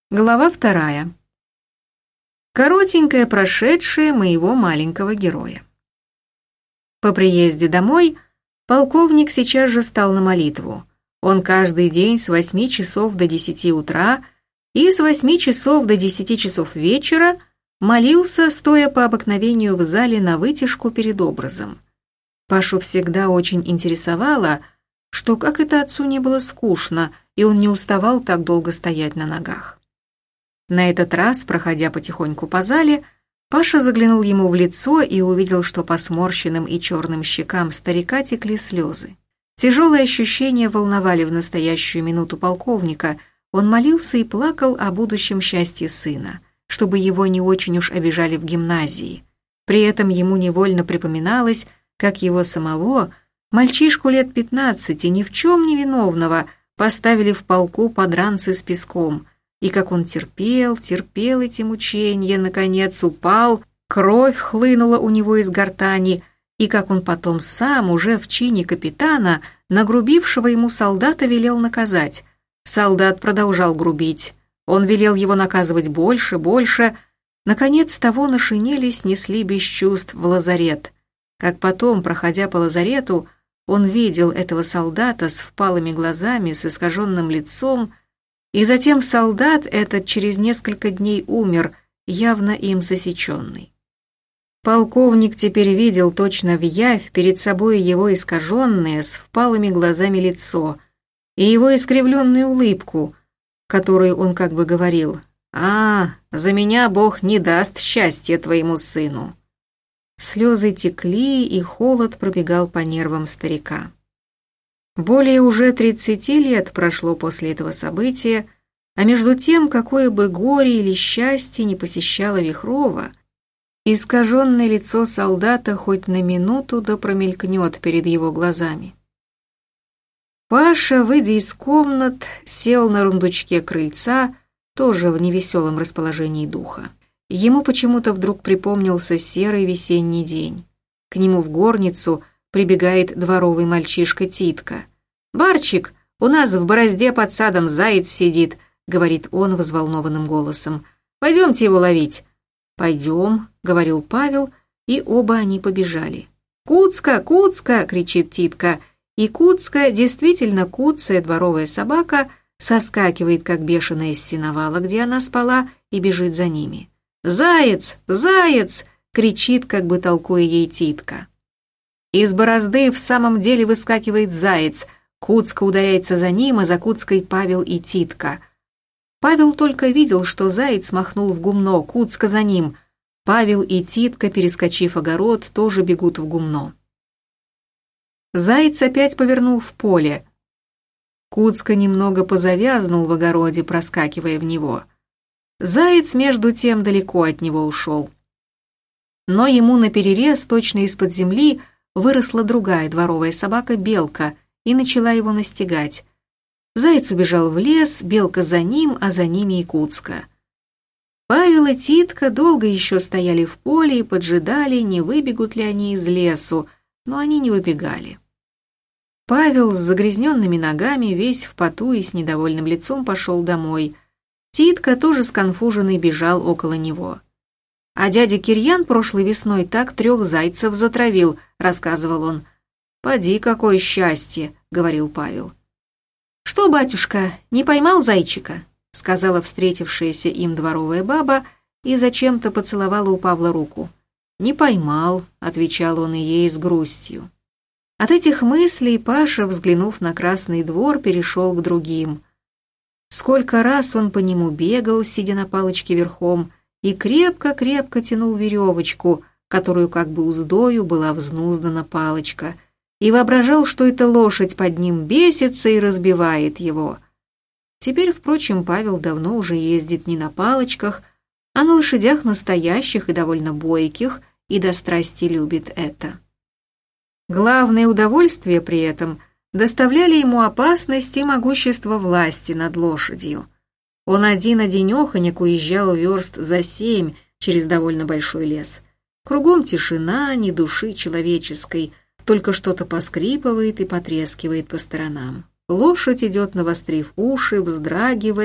Глава 2. Коротенькое прошедшее моего маленького героя. По приезде домой полковник сейчас же стал на молитву. Он каждый день с 8 часов до 10 утра и с 8 часов до 10 часов вечера молился, стоя по обыкновению в зале навытяжку перед образом. Пашу всегда очень интересовало, что как это отцу не было скучно, и он не уставал так долго стоять на ногах. На этот раз, проходя потихоньку по зале, Паша заглянул ему в лицо и увидел, что по сморщенным и черным щекам старика текли слезы. Тяжелые ощущения волновали в настоящую минуту полковника. Он молился и плакал о будущем счастье сына, чтобы его не очень уж обижали в гимназии. При этом ему невольно припоминалось, как его самого, мальчишку лет 15, ни в чем не виновного, поставили в полку под ранцы с песком, и как он терпел эти мучения, наконец упал, кровь хлынула у него из гортани, и как он потом сам, уже в чине капитана, нагрубившего ему солдата велел наказать. Солдат продолжал грубить. Он велел его наказывать больше. Наконец того на шинели снесли без чувств в лазарет. Как потом, проходя по лазарету, он видел этого солдата с впалыми глазами, с искаженным лицом, и затем солдат этот через несколько дней умер, явно им засеченный. Полковник теперь видел точно вявь перед собой его искаженное с впалыми глазами лицо и его искривленную улыбку, которую он как бы говорил: за меня Бог не даст счастья твоему сыну». Слезы текли, и холод пробегал по нервам старика. Более уже 30 лет прошло после этого события, а между тем, какое бы горе или счастье не посещало Вихрова, искаженное лицо солдата хоть на минуту да промелькнет перед его глазами. Паша, выйдя из комнат, сел на рундучке крыльца, тоже в невеселом расположении духа. Ему почему-то вдруг припомнился серый весенний день. К нему в горницу прибегает дворовый мальчишка Титка. «Барчик, у нас в борозде под садом заяц сидит», — говорит он взволнованным голосом. «Пойдемте его ловить». «Пойдем», — говорил Павел, и оба они побежали. «Куцка, Куцка!» — кричит Титка, и Куцка, действительно куцая дворовая собака, соскакивает, как бешеная с сеновала, где она спала, и бежит за ними. «Заяц! Заяц!» — кричит, как бы толкуя ей Титка. Из борозды в самом деле выскакивает заяц. Куцка ударяется за ним, а за Куцкой Павел и Титка. Павел только видел, что заяц махнул в гумно, Куцка за ним. Павел и Титка, перескочив огород, тоже бегут в гумно. Заяц опять повернул в поле. Куцка немного позавязнул в огороде, проскакивая в него. Заяц, между тем, далеко от него ушел. Но ему наперерез, точно из-под земли, выросла другая дворовая собака Белка и начала его настигать. Заяц убежал в лес, Белка за ним, а за ними и Куцка. Павел и Титка долго еще стояли в поле и поджидали, не выбегут ли они из лесу, но они не выбегали. Павел с загрязненными ногами, весь в поту и с недовольным лицом пошел домой. Титка, тоже сконфуженный, бежал около него. «А дядя Кирьян прошлой весной так 3 зайцев затравил», — рассказывал он. «Поди, какое счастье», — говорил Павел. «Что, батюшка, не поймал зайчика?» — сказала встретившаяся им дворовая баба и зачем-то поцеловала у Павла руку. «Не поймал», — отвечал он и ей с грустью. От этих мыслей Паша, взглянув на Красный двор, перешел к другим. Сколько раз он по нему бегал, сидя на палочке верхом, и крепко-крепко тянул веревочку, которую как бы уздою была взнуздана палочка, и воображал, что эта лошадь под ним бесится и разбивает его. Теперь, впрочем, Павел давно уже ездит не на палочках, а на лошадях настоящих и довольно бойких, и до страсти любит это. Главное удовольствие при этом доставляли ему опасность и могущество власти над лошадью. Он один-одинеханек уезжал верст за 7 через довольно большой лес. Кругом тишина, ни души человеческой, только что-то поскрипывает и потрескивает по сторонам. Лошадь идет, навострив уши, вздрагивая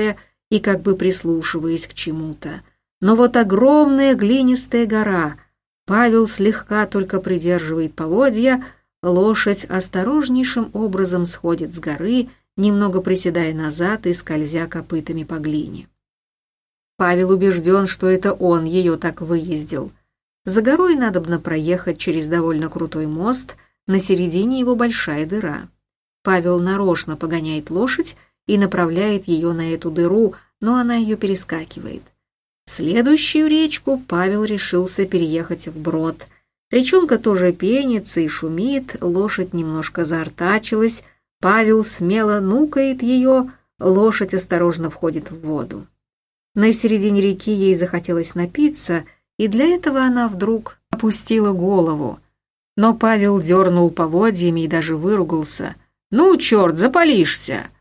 и как бы прислушиваясь к чему-то. Но вот огромная глинистая гора. Павел слегка только придерживает поводья, лошадь осторожнейшим образом сходит с горы, немного приседая назад и скользя копытами по глине. Павел убежден, что это он ее так выездил. За горой надобно проехать через довольно крутой мост, на середине его большая дыра. Павел нарочно погоняет лошадь и направляет ее на эту дыру, но она ее перескакивает. Следующую речку Павел решился переехать вброд. Речонка тоже пенится и шумит, лошадь немножко заортачилась, Павел смело нукает ее, лошадь осторожно входит в воду. На середине реки ей захотелось напиться, и для этого она вдруг опустила голову. Но Павел дернул поводьями и даже выругался. «Ну, черт, запалишься!»